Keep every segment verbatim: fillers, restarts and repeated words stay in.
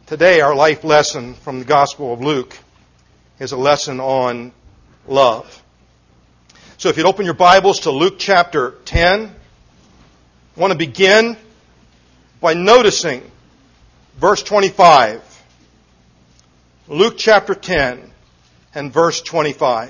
Today, our life lesson from the Gospel of Luke is a lesson on love. So if you'd open your Bibles to Luke chapter ten, I want to begin by noticing verse twenty-five. Luke chapter ten and verse twenty-five.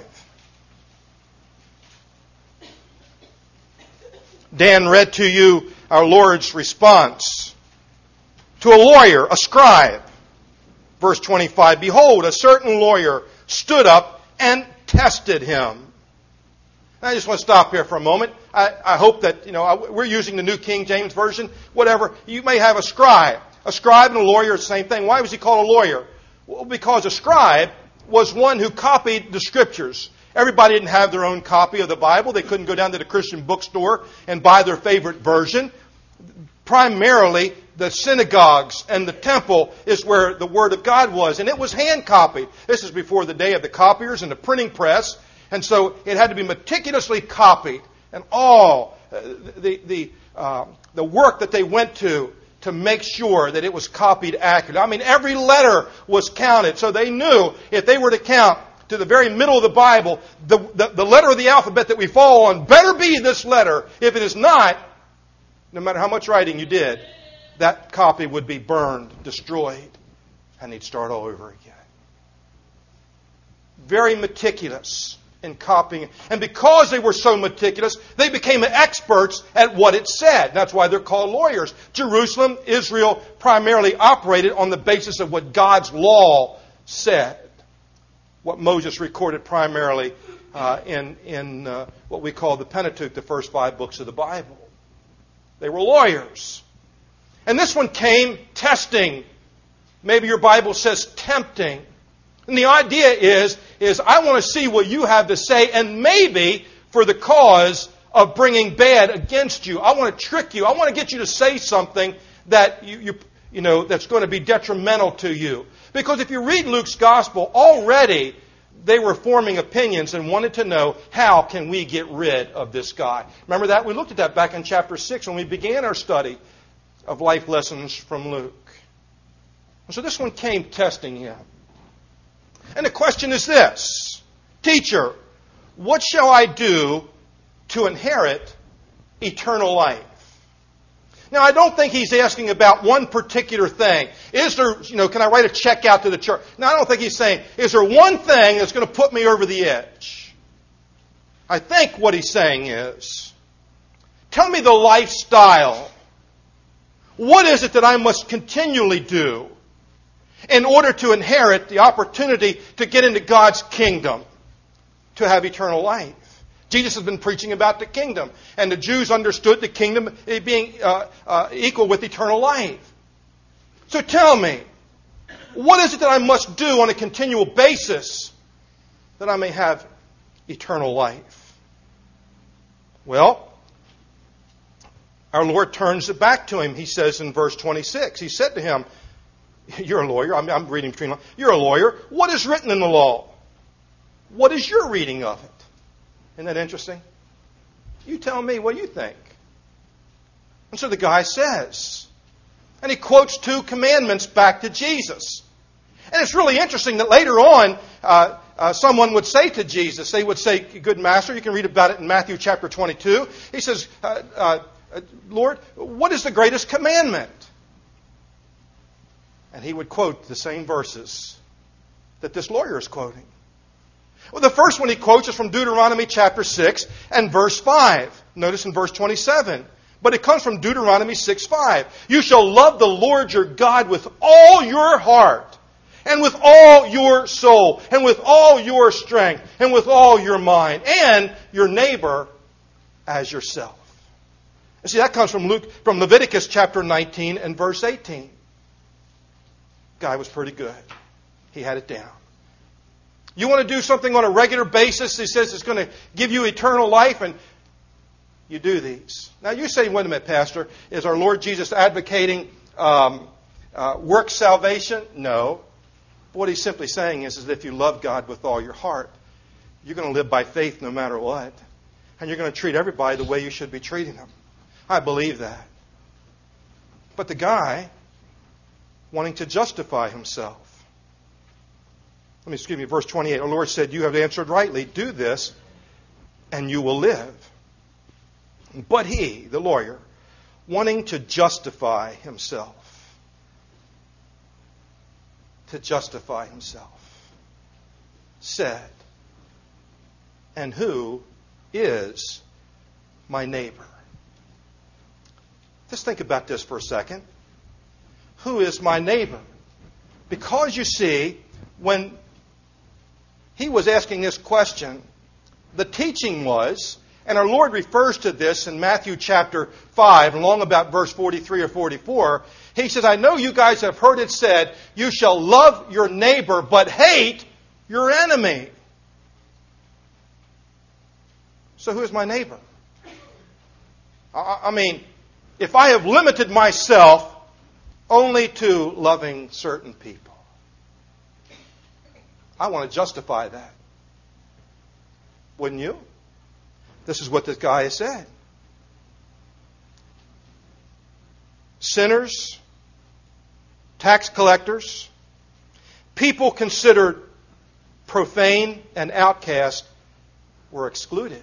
Dan read to you our Lord's response to a lawyer, a scribe. Verse twenty-five, behold, a certain lawyer stood up and tested him. I just want to stop here for a moment. I, I hope that, you know, we're using the New King James Version, whatever. You may have a scribe. A scribe and a lawyer are the same thing. Why was he called a lawyer? Well, because a scribe was one who copied the Scriptures. Everybody didn't have their own copy of the Bible. They couldn't go down to the Christian bookstore and buy their favorite version. Primarily, the synagogues and the temple is where the Word of God was. And it was hand-copied. This is before the day of the copiers and the printing press. And so it had to be meticulously copied. And all uh, the the uh, the work that they went to to make sure that it was copied accurately. I mean, every letter was counted. So they knew if they were to count to the very middle of the Bible, the, the, the letter of the alphabet that we fall on better be this letter. If it is not, no matter how much writing you did, that copy would be burned, destroyed, and they'd start all over again. Very meticulous in copying. And because they were so meticulous, they became experts at what it said. That's why they're called lawyers. Jerusalem, Israel, primarily operated on the basis of what God's law said. What Moses recorded primarily uh, in, in uh, what we call the Pentateuch, the first five books of the Bible. They were lawyers. And this one came testing. Maybe your Bible says tempting. And the idea is, is I want to see what you have to say, and maybe for the cause of bringing bad against you. I want to trick you. I want to get you to say something that you, you, you know that's going to be detrimental to you. Because if you read Luke's Gospel, already they were forming opinions and wanted to know, how can we get rid of this guy? Remember that? We looked at that back in chapter six when we began our study of life lessons from Luke. So this one came testing him. And the question is this: Teacher, what shall I do to inherit eternal life? Now, I don't think he's asking about one particular thing. Is there, you know, can I write a check out to the church? No, I don't think he's saying, is there one thing that's going to put me over the edge? I think what he's saying is, tell me the lifestyle. What is it that I must continually do in order to inherit the opportunity to get into God's kingdom, to have eternal life? Jesus has been preaching about the kingdom, and the Jews understood the kingdom being uh, uh, equal with eternal life. So tell me, what is it that I must do on a continual basis that I may have eternal life? Well, our Lord turns it back to him. He says in verse twenty-six, he said to him, you're a lawyer. I'm, I'm reading between lines. You're a lawyer. What is written in the law? What is your reading of it? Isn't that interesting? You tell me what you think. And so the guy says, and he quotes two commandments back to Jesus. And it's really interesting that later on, uh, uh, someone would say to Jesus, they would say, good master, you can read about it in Matthew chapter twenty-two. He says, uh, uh, Lord, what is the greatest commandment? And he would quote the same verses that this lawyer is quoting. Well, the first one he quotes is from Deuteronomy chapter six and verse five. Notice in verse twenty-seven. But it comes from Deuteronomy six five. You shall love the Lord your God with all your heart, and with all your soul, and with all your strength, and with all your mind, and your neighbor as yourself. And see, that comes from Luke, from Leviticus chapter nineteen and verse eighteen. Guy was pretty good. He had it down. You want to do something on a regular basis, he says it's going to give you eternal life, and you do these. Now you say, wait a minute, Pastor, is our Lord Jesus advocating um, uh, work salvation? No. What he's simply saying is, is that if you love God with all your heart, you're going to live by faith no matter what. And you're going to treat everybody the way you should be treating them. I believe that. But the guy wanting to justify himself. Let me, excuse me, verse twenty-eight. Our Lord said, you have answered rightly. Do this, and you will live. But he, the lawyer, wanting to justify himself, to justify himself, said, and who is my neighbor? Just think about this for a second. Who is my neighbor? Because you see, when he was asking this question, the teaching was, and our Lord refers to this in Matthew chapter five, along about verse forty-three or forty-four. He says, I know you guys have heard it said, you shall love your neighbor, but hate your enemy. So who is my neighbor? I, I mean, if I have limited myself only to loving certain people, I want to justify that. Wouldn't you? This is what this guy has said. Sinners, tax collectors, people considered profane and outcast were excluded.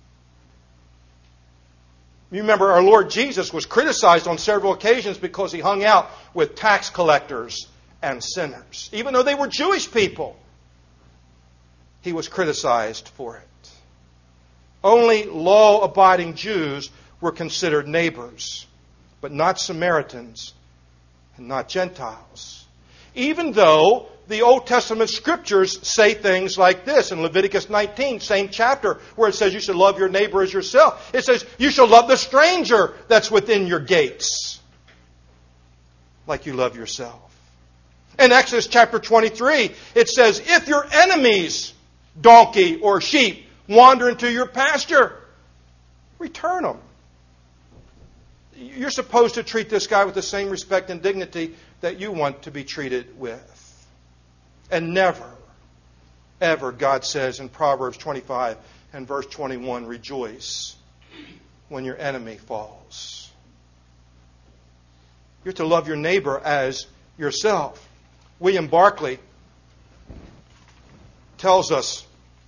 You remember our Lord Jesus was criticized on several occasions because he hung out with tax collectors and sinners. Even though they were Jewish people, he was criticized for it. Only law-abiding Jews were considered neighbors, but not Samaritans and not Gentiles. Even though the Old Testament scriptures say things like this in Leviticus nineteen, same chapter, where it says you should love your neighbor as yourself. It says you shall love the stranger that's within your gates like you love yourself. In Exodus chapter twenty-three, it says, if your enemy's donkey or sheep wander into your pasture, return them. You're supposed to treat this guy with the same respect and dignity that you want to be treated with. And never, ever, God says in Proverbs twenty-five and verse twenty-one, rejoice when your enemy falls. You're to love your neighbor as yourself. William Barclay tells us,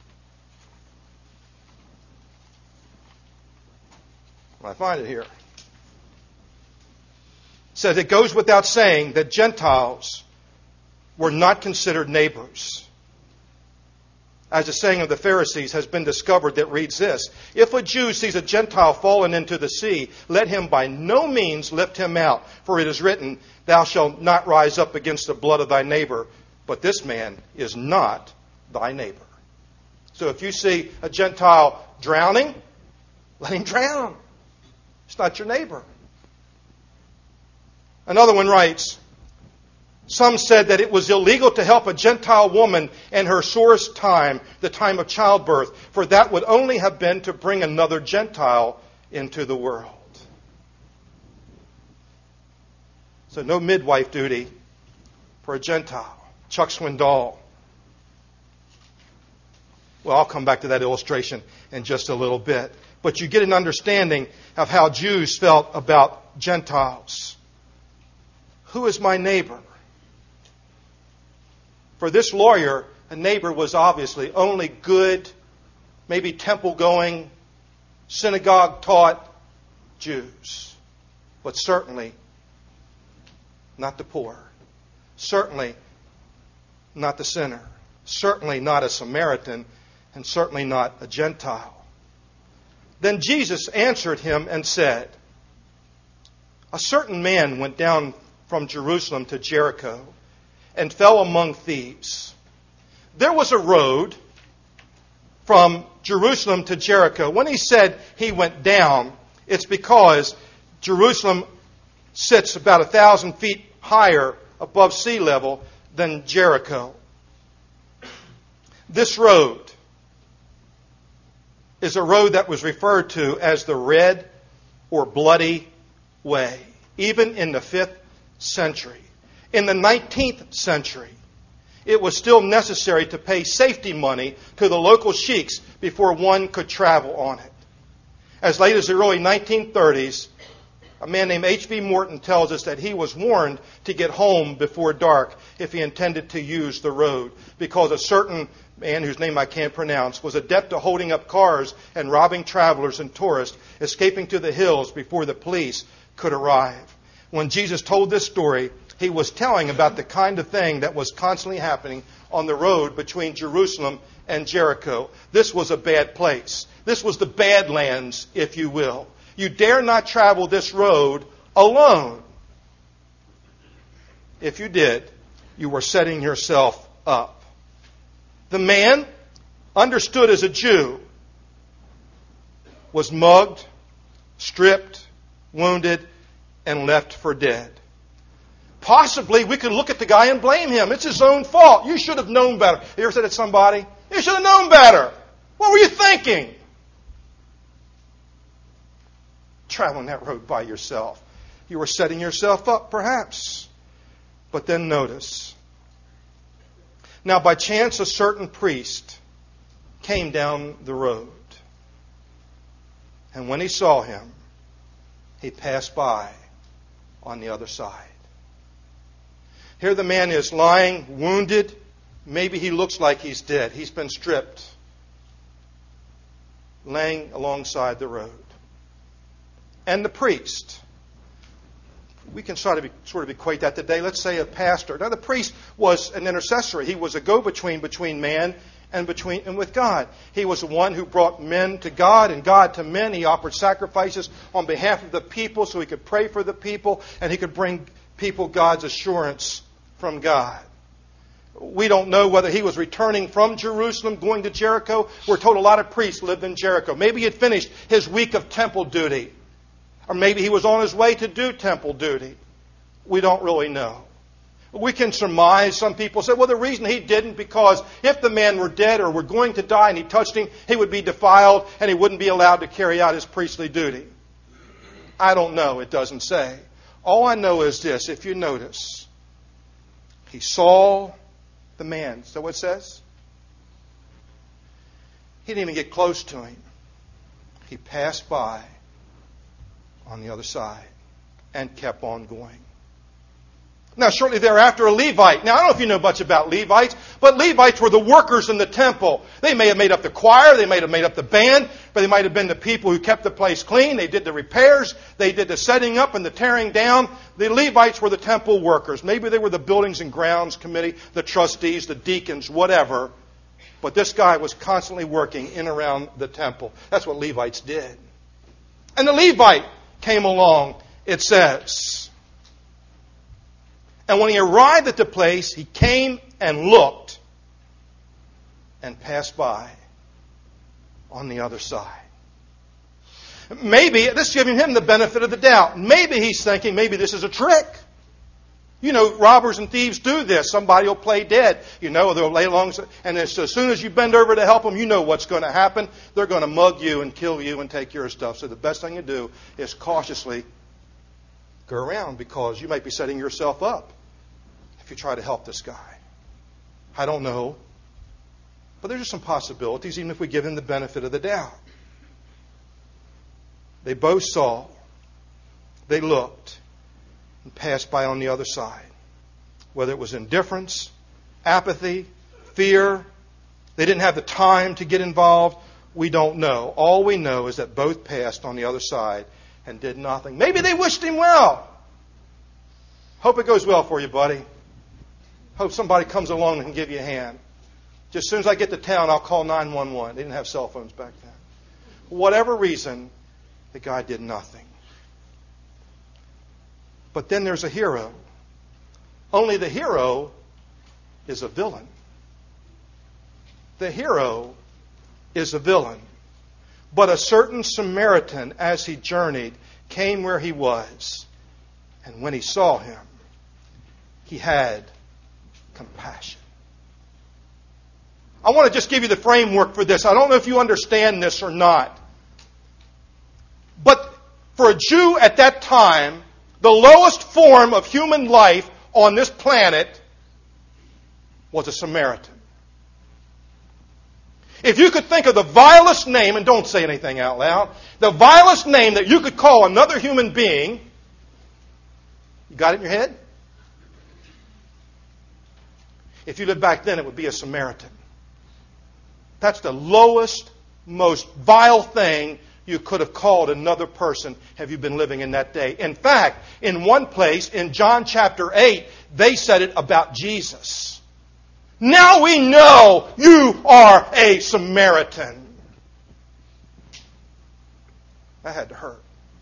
I find it here, says it goes without saying that Gentiles were not considered neighbors. As the saying of the Pharisees has been discovered that reads this, if a Jew sees a Gentile fallen into the sea, let him by no means lift him out, for it is written, thou shalt not rise up against the blood of thy neighbor, but this man is not thy neighbor. So if you see a Gentile drowning, let him drown. It's not your neighbor. Another one writes, some said that it was illegal to help a Gentile woman in her sorest time, the time of childbirth, for that would only have been to bring another Gentile into the world. So no midwife duty for a Gentile. Chuck Swindoll. Well, I'll come back to that illustration in just a little bit. But you get an understanding of how Jews felt about Gentiles. Who is my neighbor? For this lawyer, a neighbor was obviously only good, maybe temple-going, synagogue-taught Jews. But certainly not the poor. Certainly not the sinner. Certainly not a Samaritan. And certainly not a Gentile. Then Jesus answered him and said, a certain man went down from Jerusalem to Jericho and fell among thieves. There was a road from Jerusalem to Jericho. When he said he went down, it's because Jerusalem sits about a thousand feet higher above sea level than Jericho. This road is a road that was referred to as the Red or Bloody Way, even in the fifth century. In the nineteenth century, it was still necessary to pay safety money to the local sheiks before one could travel on it. As late as the early nineteen thirties, A man named H V Morton tells us that he was warned to get home before dark if he intended to use the road, because a certain man whose name I can't pronounce was adept at holding up cars and robbing travelers and tourists, escaping to the hills before the police could arrive. When Jesus told this story, he was telling about the kind of thing that was constantly happening on the road between Jerusalem and Jericho. This was a bad place. This was the Badlands, if you will. You dare not travel this road alone. If you did, you were setting yourself up. The man, understood as a Jew, was mugged, stripped, wounded, and left for dead. Possibly we could look at the guy and blame him. It's his own fault. You should have known better. You ever said to somebody, you should have known better. What were you thinking? Traveling that road by yourself. You were setting yourself up, perhaps. But then notice. Now, by chance, a certain priest came down the road. And when he saw him, he passed by on the other side. Here the man is lying, wounded. Maybe he looks like he's dead. He's been stripped. Laying alongside the road. And the priest. We can sort of, sort of equate that today. Let's say a pastor. Now the priest was an intercessor. He was a go-between between man and between and with God. He was the one who brought men to God and God to men. He offered sacrifices on behalf of the people so he could pray for the people and he could bring people God's assurance from God. We don't know whether he was returning from Jerusalem, going to Jericho. We're told a lot of priests lived in Jericho. Maybe he had finished his week of temple duty. Or maybe he was on his way to do temple duty. We don't really know. We can surmise. Some people say, well, the reason he didn't, because if the man were dead or were going to die and he touched him, he would be defiled and he wouldn't be allowed to carry out his priestly duty. I don't know. It doesn't say. All I know is this. If you notice, he saw the man. Is that what it says? He didn't even get close to him. He passed by on the other side and kept on going. Now, shortly thereafter, a Levite. Now, I don't know if you know much about Levites, but Levites were the workers in the temple. They may have made up the choir, they may have made up the band, but they might have been the people who kept the place clean. They did the repairs, they did the setting up and the tearing down. The Levites were the temple workers. Maybe they were the buildings and grounds committee, the trustees, the deacons, whatever. But this guy was constantly working in and around the temple. That's what Levites did. And the Levite came along, it says. And when he arrived at the place, he came and looked and passed by on the other side. Maybe, this is giving him the benefit of the doubt. Maybe he's thinking, maybe this is a trick. You know, robbers and thieves do this. Somebody will play dead. You know, they'll lay along, and as soon as you bend over to help them, you know what's going to happen. They're going to mug you and kill you and take your stuff. So the best thing to do is cautiously go around, because you might be setting yourself up if you try to help this guy. I don't know. But there's just some possibilities, even if we give him the benefit of the doubt. They both saw. They looked. And passed by on the other side. Whether it was indifference, apathy, fear, they didn't have the time to get involved, we don't know. All we know is that both passed on the other side and did nothing. Maybe they wished him well. Hope it goes well for you, buddy. Hope somebody comes along and can give you a hand. Just as soon as I get to town, I'll call nine one one. They didn't have cell phones back then. For whatever reason, the guy did nothing. But then there's a hero. Only the hero is a villain. The hero is a villain. But a certain Samaritan, as he journeyed, came where he was. And when he saw him, he had compassion. I want to just give you the framework for this. I don't know if you understand this or not. But for a Jew at that time, the lowest form of human life on this planet was a Samaritan. If you could think of the vilest name, and don't say anything out loud, the vilest name that you could call another human being You got it in your head? If you lived back then, it would be a Samaritan. That's the lowest, most vile thing you could have called another person have you been living in that day. In fact, in one place, in John chapter eight, they said it about Jesus. Now we know you are a Samaritan. That had to hurt.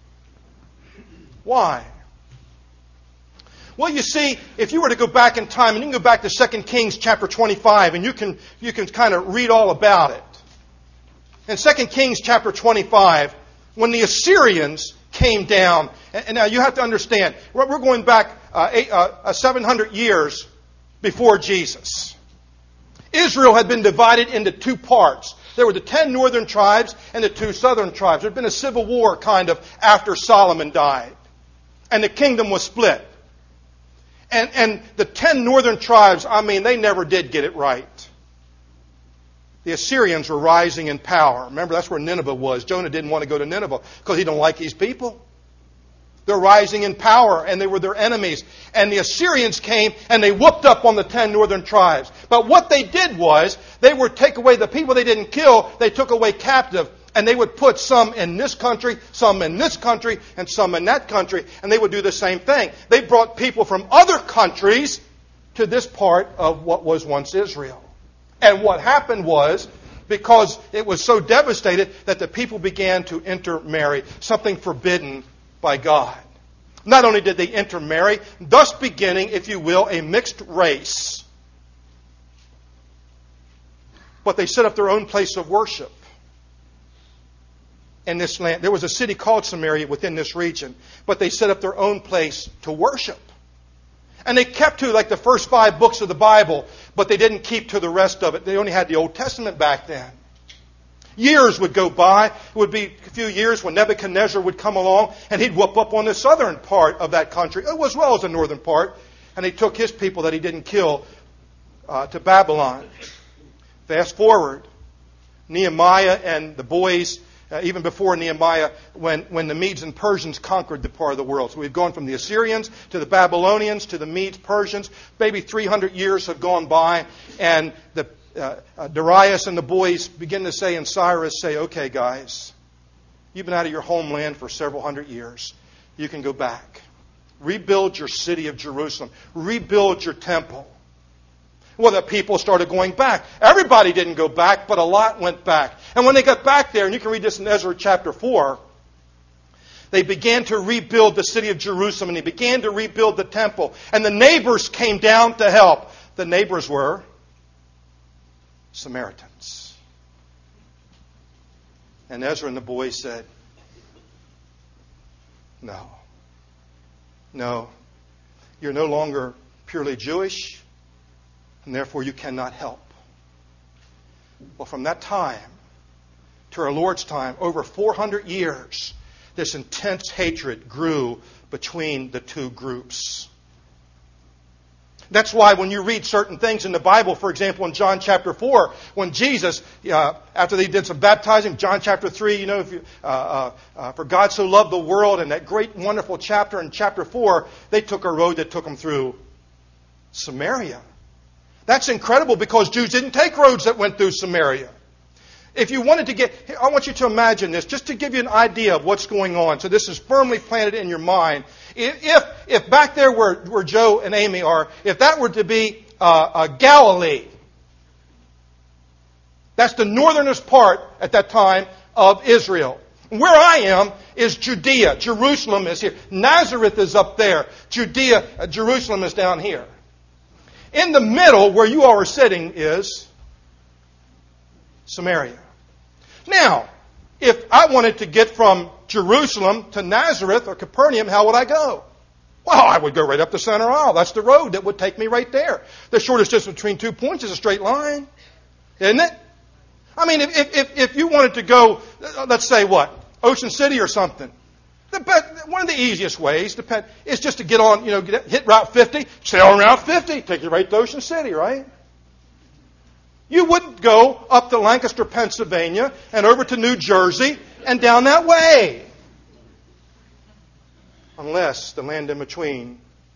Why? Well, you see, if you were to go back in time, and you can go back to Second Kings chapter twenty-five, and you can you can kind of read all about it. In Second Kings chapter twenty-five, when the Assyrians came down, and now you have to understand, we're going back uh, eight, uh, seven hundred years before Jesus. Israel had been divided into two parts. There were the ten northern tribes and the two southern tribes. There had been a civil war kind of after Solomon died. And the kingdom was split. And, and the ten northern tribes, I mean, they never did get it right. The Assyrians were rising in power. Remember, that's where Nineveh was. Jonah didn't want to go to Nineveh because he didn't like these people. They're rising in power, and they were their enemies. And the Assyrians came, and they whooped up on the ten northern tribes. But what they did was, they would take away the people they didn't kill, they took away captive, and they would put some in this country, some in this country, and some in that country, and they would do the same thing. They brought people from other countries to this part of what was once Israel. And what happened was, because it was so devastated, that the people began to intermarry, something forbidden by God. Not only did they intermarry, thus beginning, if you will, a mixed race, but they set up their own place of worship in this land. There was a city called Samaria within this region, but they set up their own place to worship. And they kept to like the first five books of the Bible, but they didn't keep to the rest of it. They only had the Old Testament back then. Years would go by. It would be a few years when Nebuchadnezzar would come along, and he'd whoop up on the southern part of that country, as well as the northern part, and he took his people that he didn't kill uh, to Babylon. Fast forward, Nehemiah and the boys, uh, even before Nehemiah, when, when the Medes and Persians conquered the part of the world. So we've gone from the Assyrians to the Babylonians to the Medes, Persians. Maybe three hundred years have gone by, and the uh, uh, Darius and the boys begin to say, and Cyrus say, okay, guys, you've been out of your homeland for several hundred years. You can go back. Rebuild your city of Jerusalem. Rebuild your temple. Well, the people started going back. Everybody didn't go back, but a lot went back. And when they got back there, and you can read this in Ezra chapter four, they began to rebuild the city of Jerusalem, and they began to rebuild the temple. And the neighbors came down to help. The neighbors were Samaritans. And Ezra and the boys said, no. No. You're no longer purely Jewish, and therefore you cannot help. Well, from that time to our Lord's time, over four hundred years, this intense hatred grew between the two groups. That's why when you read certain things in the Bible, for example, in John chapter four, when Jesus, uh, after they did some baptizing, John chapter three, you know, if you, uh, uh, uh, for God so loved the world, and that great, wonderful chapter in chapter four, they took a road that took them through Samaria. That's incredible because Jews didn't take roads that went through Samaria. If you wanted to get, I want you to imagine this, just to give you an idea of what's going on. So this is firmly planted in your mind. If if back there where, where Joe and Amy are, if that were to be uh, uh, Galilee, that's the northernest part at that time of Israel. Where I am is Judea. Jerusalem is here. Nazareth is up there. Judea, uh, Jerusalem is down here. In the middle, where you all are sitting, is Samaria. Now, if I wanted to get from Jerusalem to Nazareth or Capernaum, how would I go? Well, I would go right up the center aisle. That's the road that would take me right there. The shortest distance between two points is a straight line. Isn't it? I mean, if, if, if you wanted to go, let's say what? Ocean City or something. The best, one of the easiest ways depend, is just to get on, you know, get, hit Route fifty, stay on Route fifty, take you right to Ocean City, right? You wouldn't go up to Lancaster, Pennsylvania, and over to New Jersey, and down that way. Unless the land in between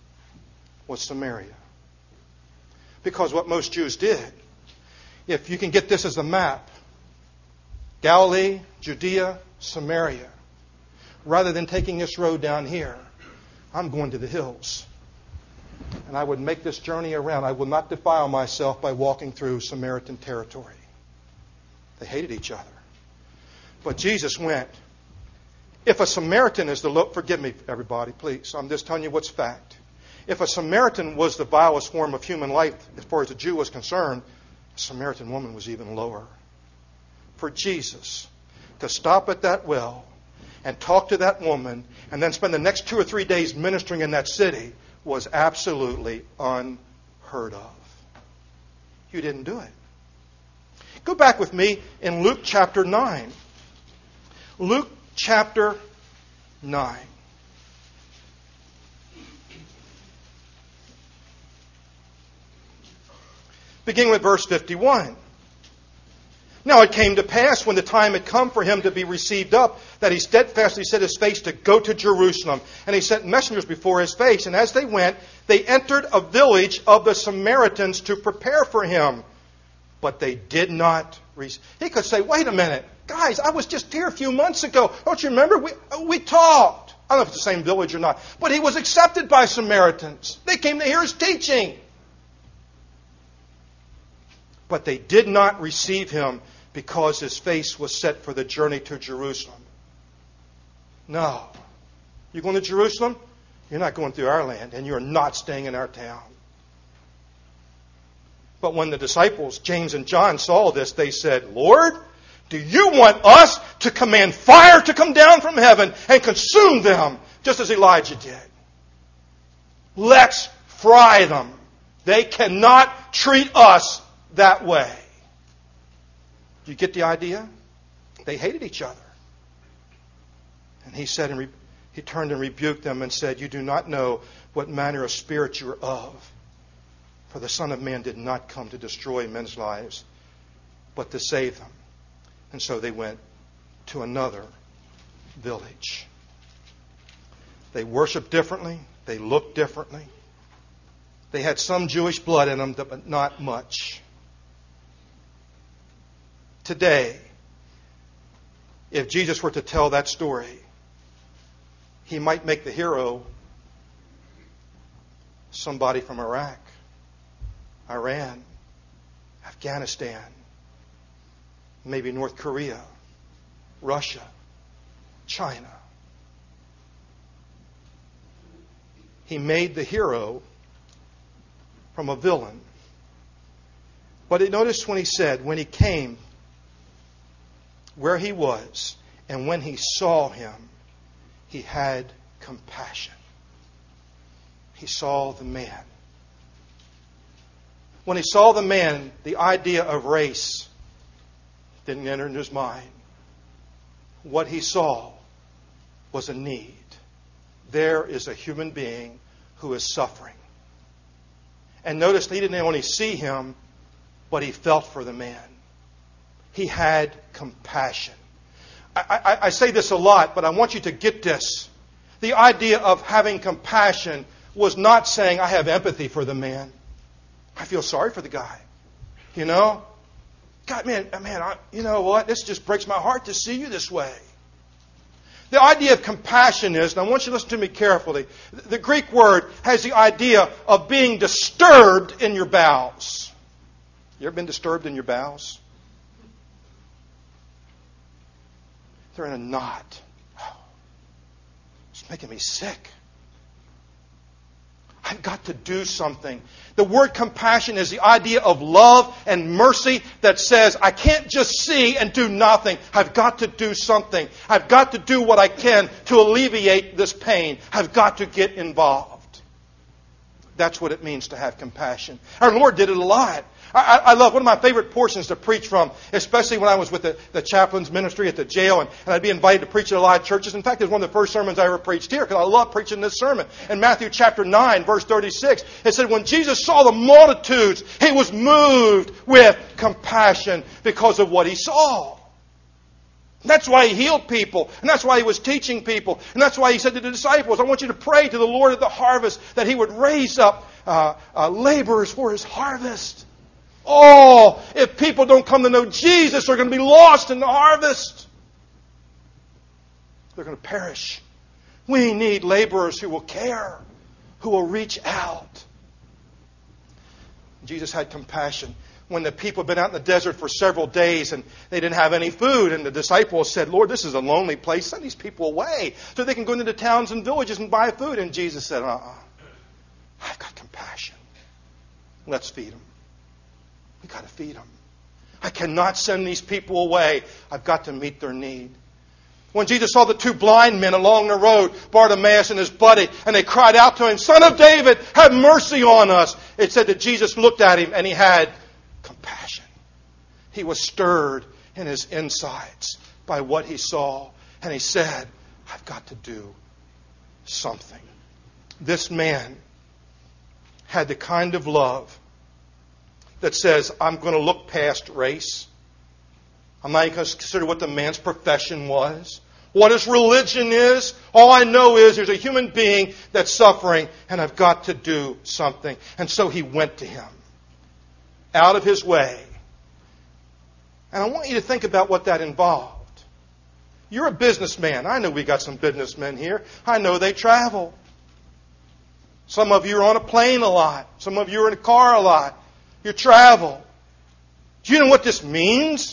was Samaria. Because what most Jews did, if you can get this as a map, Galilee, Judea, Samaria, rather than taking this road down here, I'm going to the hills. And I would make this journey around. I will not defile myself by walking through Samaritan territory. They hated each other. But Jesus went. If a Samaritan is the low, forgive me, everybody, please. I'm just telling you what's fact. If a Samaritan was the vilest form of human life, as far as a Jew was concerned, a Samaritan woman was even lower. For Jesus to stop at that well and talk to that woman and then spend the next two or three days ministering in that city was absolutely unheard of. You didn't do it. Go back with me in Luke chapter nine. Luke chapter nine. Beginning with verse fifty-one. Now it came to pass, when the time had come for him to be received up, that he steadfastly set his face to go to Jerusalem. And he sent messengers before his face. And as they went, they entered a village of the Samaritans to prepare for him. But they did not receive. He could say, wait a minute. Guys, I was just here a few months ago. Don't you remember? We, we talked. I don't know if it's the same village or not. But he was accepted by Samaritans. They came to hear his teaching. But they did not receive him because his face was set for the journey to Jerusalem. No. You're going to Jerusalem? You're not going through our land, and you're not staying in our town. But when the disciples, James and John, saw this, they said, Lord, do you want us to command fire to come down from heaven and consume them, just as Elijah did? Let's fry them. They cannot treat us that way. Do you get the idea? They hated each other. And he said, and re- he turned and rebuked them and said, you do not know what manner of spirit you are of. For the Son of Man did not come to destroy men's lives, but to save them. And so they went to another village. They worshiped differently. They looked differently. They had some Jewish blood in them, but not much. Today, if Jesus were to tell that story, he might make the hero somebody from Iraq, Iran, Afghanistan, maybe North Korea, Russia, China. He made the hero from a villain. But notice when he said, when he came where he was, and when he saw him, he had compassion. He saw the man. When he saw the man, the idea of race didn't enter into his mind. What he saw was a need. There is a human being who is suffering. And notice he didn't only see him, but he felt for the man. He had compassion. I, I, I say this a lot, but I want you to get this. The idea of having compassion was not saying, I have empathy for the man. I feel sorry for the guy. You know? God, man, man, I, you know what? This just breaks my heart to see you this way. The idea of compassion is, and I want you to listen to me carefully, the Greek word has the idea of being disturbed in your bowels. You ever been disturbed in your bowels? They're in a knot. Oh, it's making me sick. I've got to do something. The word compassion is the idea of love and mercy that says, I can't just see and do nothing. I've got to do something. I've got to do what I can to alleviate this pain. I've got to get involved. That's what it means to have compassion. Our Lord did it a lot. I, I love, one of my favorite portions to preach from, especially when I was with the, the chaplain's ministry at the jail, and, and I'd be invited to preach at a lot of churches. In fact, it was one of the first sermons I ever preached here, because I love preaching this sermon. In Matthew chapter nine, verse thirty-six, it said, when Jesus saw the multitudes, he was moved with compassion because of what he saw. And that's why he healed people, and that's why he was teaching people, and that's why he said to the disciples, I want you to pray to the Lord of the harvest that he would raise up uh, uh, laborers for His harvest. Oh, if people don't come to know Jesus, they're going to be lost in the harvest. They're going to perish. We need laborers who will care, who will reach out. Jesus had compassion. When the people had been out in the desert for several days and they didn't have any food, and the disciples said, Lord, this is a lonely place. Send these people away so they can go into the towns and villages and buy food. And Jesus said, uh-uh. I've got compassion. Let's feed them. We've got to feed them. I cannot send these people away. I've got to meet their need. When Jesus saw the two blind men along the road, Bartimaeus and his buddy, and they cried out to him, Son of David, have mercy on us. It said that Jesus looked at him and he had compassion. He was stirred in his insides by what he saw. And he said, I've got to do something. This man had the kind of love that says, I'm going to look past race. I'm not even going to consider what the man's profession was, what his religion is. All I know is there's a human being that's suffering, and I've got to do something. And so he went to him, out of his way. And I want you to think about what that involved. You're a businessman. I know we got some businessmen here. I know they travel. Some of you are on a plane a lot. Some of you are in a car a lot. You travel. Do you know what this means?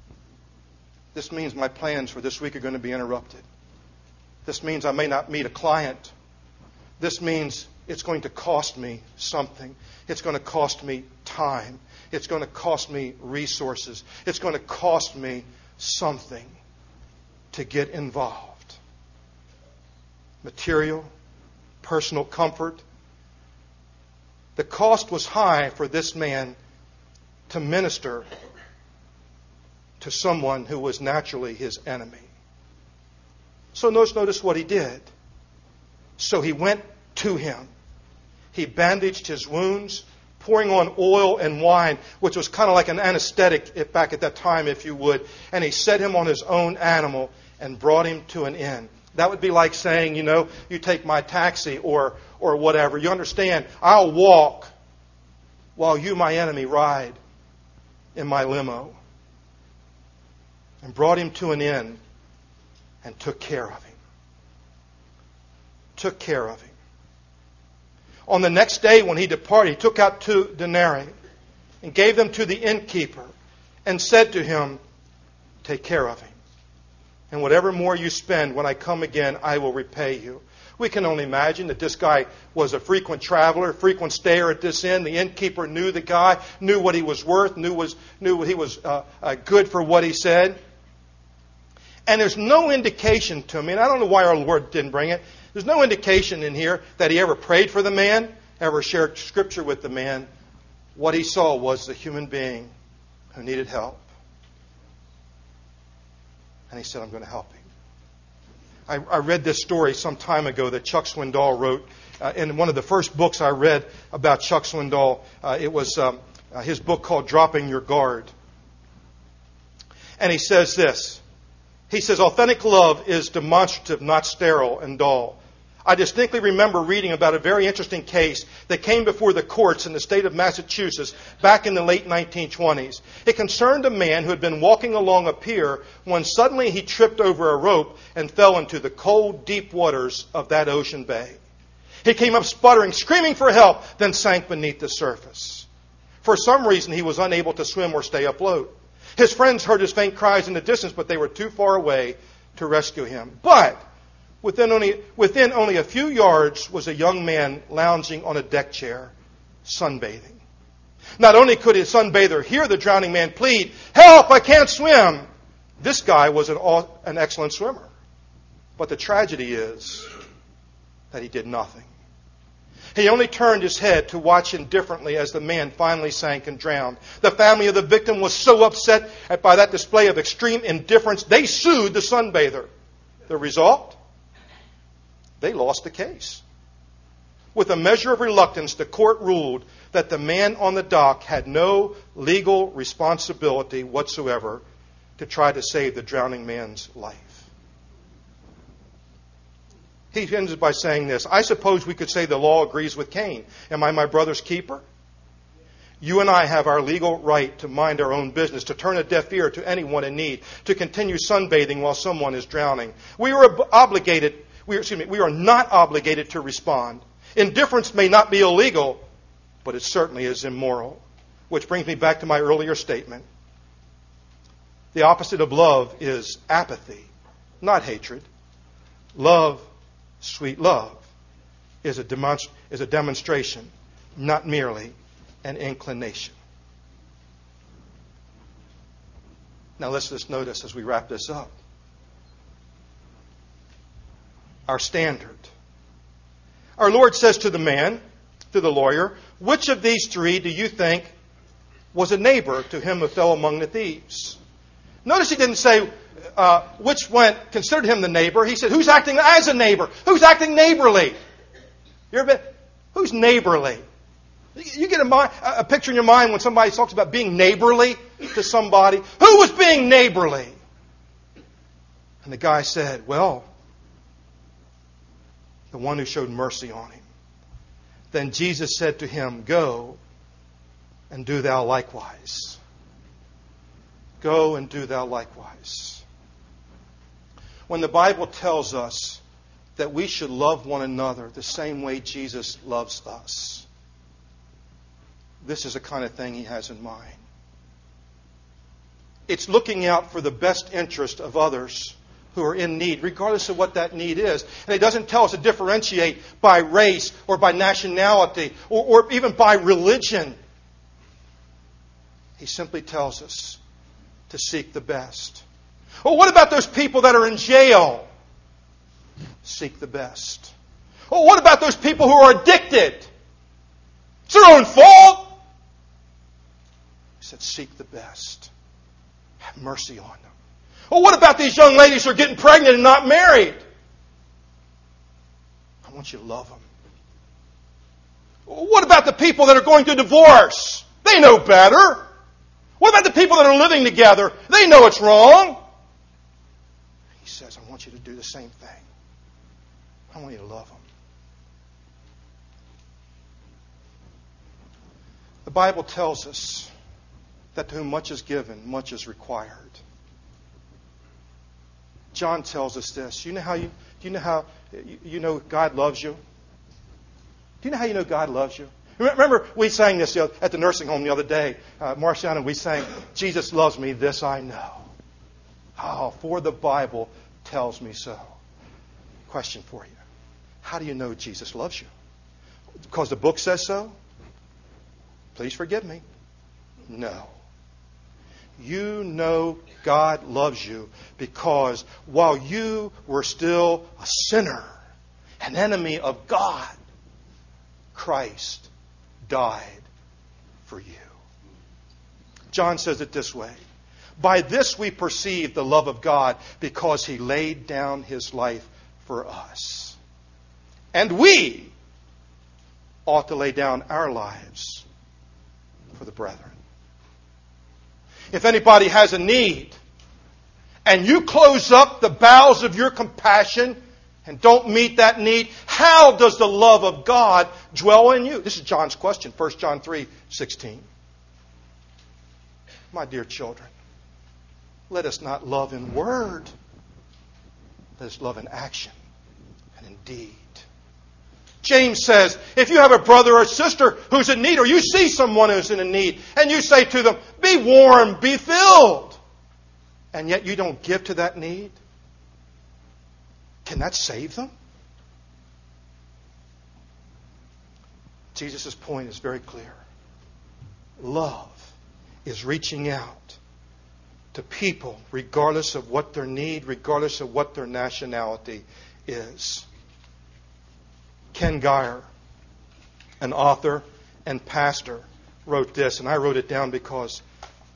This means my plans for this week are going to be interrupted. This means I may not meet a client. This means it's going to cost me something. It's going to cost me time. It's going to cost me resources. It's going to cost me something to get involved. Material, personal comfort. The cost was high for this man to minister to someone who was naturally his enemy. So notice, notice what he did. So he went to him. He bandaged his wounds, pouring on oil and wine, which was kind of like an anesthetic back at that time, if you would. And he set him on his own animal and brought him to an inn. That would be like saying, you know, you take my taxi or or whatever. You understand, I'll walk while you, my enemy, ride in my limo. And brought him to an inn and took care of him. Took care of him. On the next day when he departed, he took out two denarii and gave them to the innkeeper and said to him, take care of him. And whatever more you spend, when I come again, I will repay you. We can only imagine that this guy was a frequent traveler, frequent stayer at this inn. The innkeeper knew the guy, knew what he was worth, knew was knew he was uh, uh, good for what he said. And there's no indication to me, and I don't know why our Lord didn't bring it, there's no indication in here that he ever prayed for the man, ever shared Scripture with the man. What he saw was the human being who needed help. And he said, I'm going to help him. I, I read this story some time ago that Chuck Swindoll wrote. Uh, in one of the first books I read about Chuck Swindoll, uh, it was um, uh, his book called Dropping Your Guard. And he says this. He says, authentic love is demonstrative, not sterile and dull. I distinctly remember reading about a very interesting case that came before the courts in the state of Massachusetts back in the late nineteen twenties. It concerned a man who had been walking along a pier when suddenly he tripped over a rope and fell into the cold, deep waters of that ocean bay. He came up sputtering, screaming for help, then sank beneath the surface. For some reason, he was unable to swim or stay afloat. His friends heard his faint cries in the distance, but they were too far away to rescue him. But within only, within only a few yards was a young man lounging on a deck chair, sunbathing. Not only could his sunbather hear the drowning man plead, help, I can't swim. This guy was an, an excellent swimmer. But the tragedy is that he did nothing. He only turned his head to watch indifferently as the man finally sank and drowned. The family of the victim was so upset by that display of extreme indifference, they sued the sunbather. The result? They lost the case. With a measure of reluctance, the court ruled that the man on the dock had no legal responsibility whatsoever to try to save the drowning man's life. He ends by saying this, I suppose we could say the law agrees with Cain. Am I my brother's keeper? You and I have our legal right to mind our own business, to turn a deaf ear to anyone in need, to continue sunbathing while someone is drowning. We are obligated, we are, excuse me, we are not obligated to respond. Indifference may not be illegal, but it certainly is immoral. Which brings me back to my earlier statement. The opposite of love is apathy, not hatred. Love, sweet love, is a, demonst- is a demonstration, not merely an inclination. Now let's just notice as we wrap this up. Our standard. Our Lord says to the man, to the lawyer, which of these three do you think was a neighbor to him who fell among the thieves? Notice he didn't say uh, which one considered him the neighbor. He said, who's acting as a neighbor? Who's acting neighborly? You ever been, who's neighborly? You get a, mind, a picture in your mind when somebody talks about being neighborly to somebody. Who was being neighborly? And the guy said, well, the one who showed mercy on him. Then Jesus said to him, go and do thou likewise. Go and do thou likewise. When the Bible tells us that we should love one another the same way Jesus loves us, this is the kind of thing He has in mind. It's looking out for the best interest of others who are in need, regardless of what that need is. And it doesn't tell us to differentiate by race or by nationality or, or even by religion. He simply tells us to seek the best. Well, what about those people that are in jail? Seek the best. Well, what about those people who are addicted? It's their own fault. He said, seek the best. Have mercy on them. Well, what about these young ladies who are getting pregnant and not married? I want you to love them. Well, what about the people that are going through divorce? They know better. What about the people that are living together? They know it's wrong. He says, I want you to do the same thing. I want you to love them. The Bible tells us that to whom much is given, much is required. John tells us this. You know how you, do you know how you, you know God loves you? Do you know how you know God loves you? Remember, we sang this at the nursing home the other day. Uh, Marciana, we sang, Jesus loves me, this I know. Oh, for the Bible tells me so. Question for you. How do you know Jesus loves you? Because the book says so? Please forgive me. No. You know God loves you because while you were still a sinner, an enemy of God, Christ died for you. John says it this way. By this we perceive the love of God because He laid down His life for us. And we ought to lay down our lives for the brethren. If anybody has a need and you close up the bowels of your compassion and don't meet that need, how does the love of God dwell in you? This is John's question, First John three sixteen. My dear children, let us not love in word. Let us love in action and in deed. James says, if you have a brother or sister who's in need, or you see someone who's in a need, and you say to them, be warm, be filled, and yet you don't give to that need, can that save them? Jesus' point is very clear. Love is reaching out to people regardless of what their need, regardless of what their nationality is. Ken Geyer, an author and pastor, wrote this, and I wrote it down because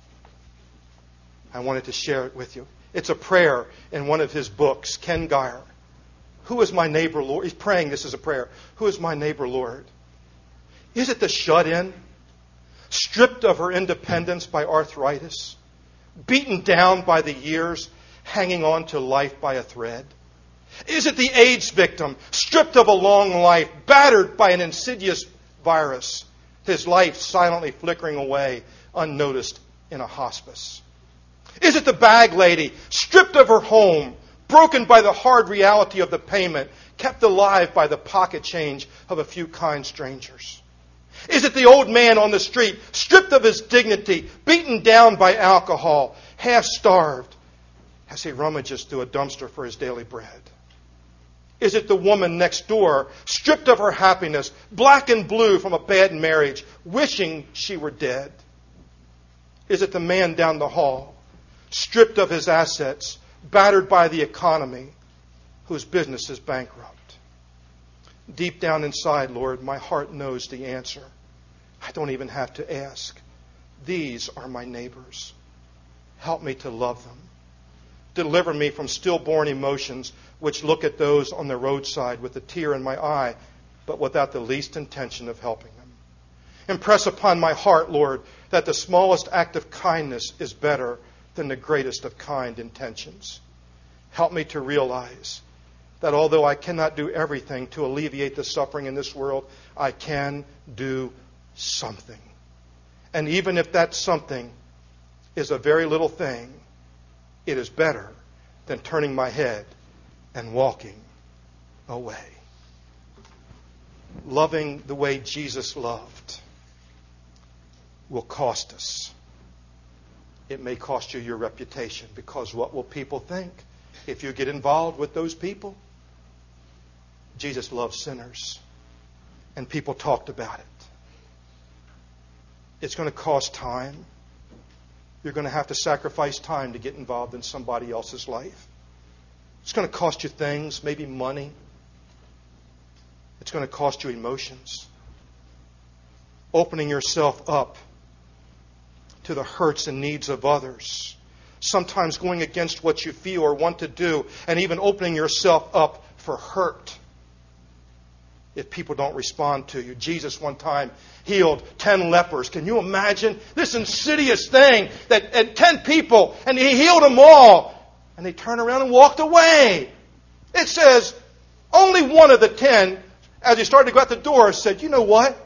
I wanted to share it with you. It's a prayer in one of his books, Ken Geyer. Who is my neighbor, Lord? He's praying this as a prayer. Who is my neighbor, Lord? Is it the shut-in, stripped of her independence by arthritis, beaten down by the years, hanging on to life by a thread? Is it the AIDS victim, stripped of a long life, battered by an insidious virus, his life silently flickering away, unnoticed in a hospice? Is it the bag lady, stripped of her home, broken by the hard reality of the payment, kept alive by the pocket change of a few kind strangers? Is it the old man on the street, stripped of his dignity, beaten down by alcohol, half-starved, as he rummages through a dumpster for his daily bread? Is it the woman next door, stripped of her happiness, black and blue from a bad marriage, wishing she were dead? Is it the man down the hall, stripped of his assets, battered by the economy, whose business is bankrupt? Deep down inside, Lord, my heart knows the answer. I don't even have to ask. These are my neighbors. Help me to love them. Deliver me from stillborn emotions which look at those on the roadside with a tear in my eye, but without the least intention of helping them. Impress upon my heart, Lord, that the smallest act of kindness is better than the greatest of kind intentions. Help me to realize that although I cannot do everything to alleviate the suffering in this world, I can do something. And even if that something is a very little thing, it is better than turning my head and walking away. Loving the way Jesus loved will cost us. It may cost you your reputation, because what will people think if you get involved with those people? Jesus loved sinners, and people talked about it. It's going to cost time. You're going to have to sacrifice time to get involved in somebody else's life. It's going to cost you things, maybe money. It's going to cost you emotions. Opening yourself up to the hurts and needs of others. Sometimes going against what you feel or want to do, and even opening yourself up for hurt if people don't respond to you. Jesus one time healed ten lepers. Can you imagine this insidious thing that and ten people, and he healed them all, and they turned around and walked away? It says only one of the ten, as he started to go out the door, said, "You know what?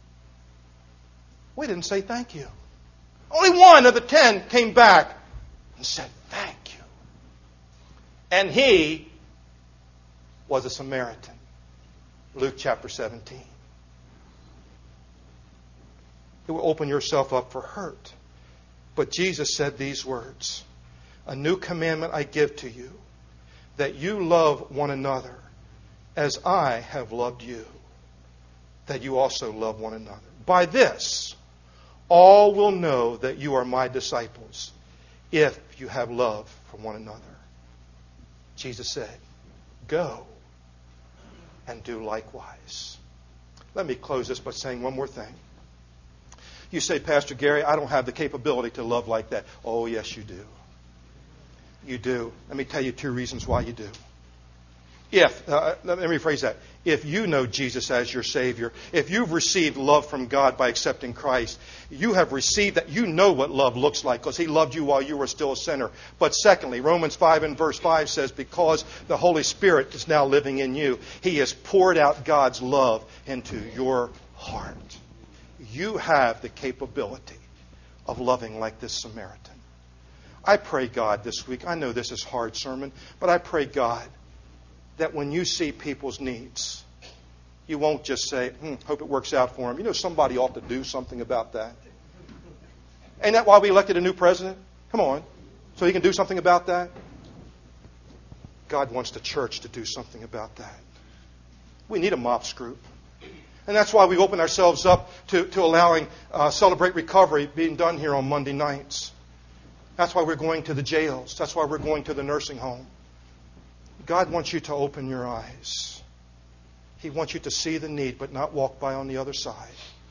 We didn't say thank you." Only one of the ten came back and said, "Thank you." And he was a Samaritan. Luke chapter seventeen. It will open yourself up for hurt. But Jesus said these words, "A new commandment I give to you, that you love one another as I have loved you, that you also love one another. By this, all will know that you are my disciples, if you have love for one another." Jesus said, "Go and do likewise." Let me close this by saying one more thing. You say, "Pastor Gary, I don't have the capability to love like that." Oh, yes, you do. You do. Let me tell you two reasons why you do. If, uh, let me rephrase that. If you know Jesus as your Savior, if you've received love from God by accepting Christ, you have received that. You know what love looks like, because He loved you while you were still a sinner. But secondly, Romans five and verse five says, because the Holy Spirit is now living in you, He has poured out God's love into your heart. You have the capability of loving like this Samaritan. I pray, God, this week, I know this is a hard sermon, but I pray, God, that when you see people's needs, you won't just say, hmm, hope it works out for them. You know, somebody ought to do something about that. Ain't that why we elected a new president? Come on. So he can do something about that? God wants the church to do something about that. We need a MOPS group. And that's why we open ourselves up to, to allowing uh, Celebrate Recovery being done here on Monday nights. That's why we're going to the jails. That's why we're going to the nursing home. God wants you to open your eyes. He wants you to see the need, but not walk by on the other side.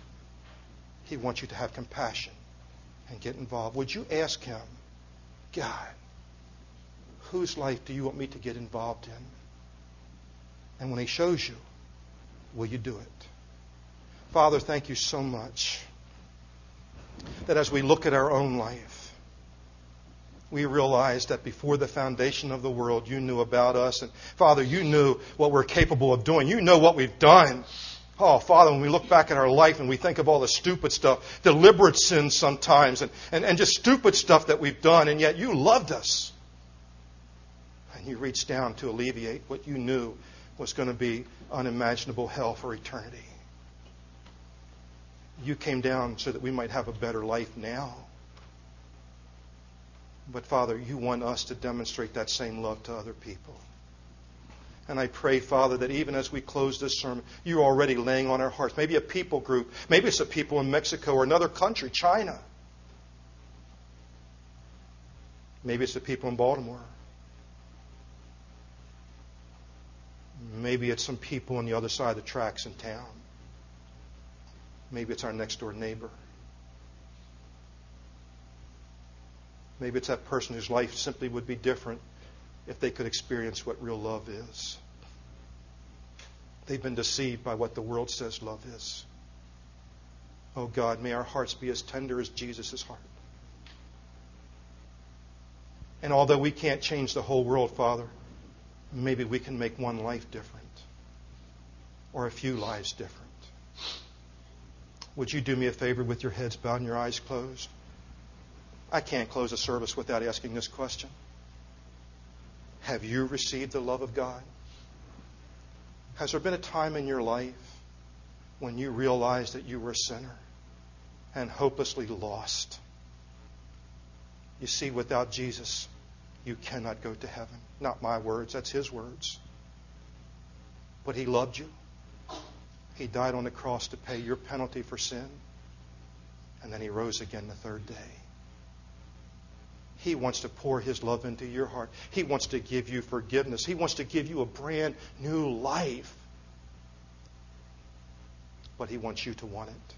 He wants you to have compassion and get involved. Would you ask Him, God, whose life do you want me to get involved in? And when He shows you, will you do it? Father, thank you so much that as we look at our own life, we realize that before the foundation of the world, you knew about us. And Father, you knew what we're capable of doing. You know what we've done. Oh, Father, when we look back at our life and we think of all the stupid stuff, deliberate sins sometimes, and, and, and just stupid stuff that we've done, and yet you loved us. And you reached down to alleviate what you knew was going to be unimaginable hell for eternity. You came down so that we might have a better life now. But Father, you want us to demonstrate that same love to other people. And I pray, Father, that even as we close this sermon, you're already laying on our hearts. Maybe a people group. Maybe it's a people in Mexico or another country, China. Maybe it's the people in Baltimore. Maybe it's some people on the other side of the tracks in town. Maybe it's our next door neighbor. Maybe it's that person whose life simply would be different if they could experience what real love is. They've been deceived by what the world says love is. Oh God, may our hearts be as tender as Jesus' heart. And although we can't change the whole world, Father, maybe we can make one life different. Or a few lives different. Would you do me a favor with your heads bowed and your eyes closed? I can't close a service without asking this question. Have you received the love of God? Has there been a time in your life when you realized that you were a sinner and hopelessly lost? You see, without Jesus, you cannot go to heaven. Not my words, that's His words. But He loved you. He died on the cross to pay your penalty for sin. And then He rose again the third day. He wants to pour His love into your heart. He wants to give you forgiveness. He wants to give you a brand new life. But He wants you to want it.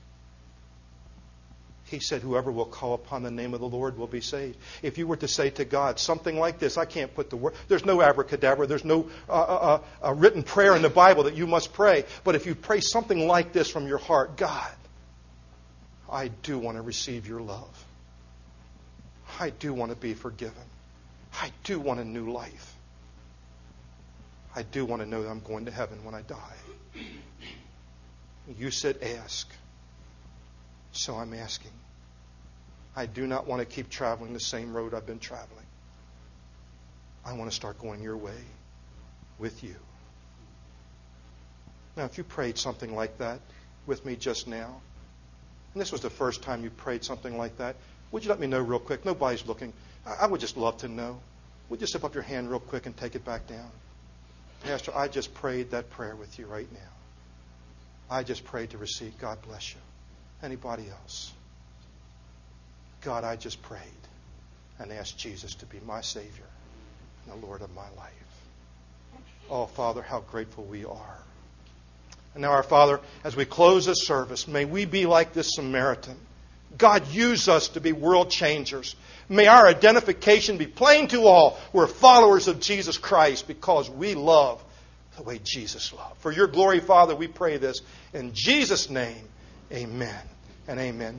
He said, whoever will call upon the name of the Lord will be saved. If you were to say to God something like this, I can't put the word, there's no abracadabra, there's no uh, uh, uh, written prayer in the Bible that you must pray. But if you pray something like this from your heart, God, I do want to receive your love. I do want to be forgiven. I do want a new life. I do want to know that I'm going to heaven when I die. You said ask. So I'm asking. I do not want to keep traveling the same road I've been traveling. I want to start going your way with you. Now, if you prayed something like that with me just now, and this was the first time you prayed something like that, would you let me know real quick? Nobody's looking. I would just love to know. Would you slip up your hand real quick and take it back down? Pastor, I just prayed that prayer with you right now. I just prayed to receive. God bless you. Anybody else? God, I just prayed and asked Jesus to be my Savior and the Lord of my life. Oh, Father, how grateful we are. And now, our Father, as we close this service, may we be like this Samaritan. God, use us to be world changers. May our identification be plain to all. We're followers of Jesus Christ because we love the way Jesus loved. For your glory, Father, we pray this in Jesus' name. Amen and amen.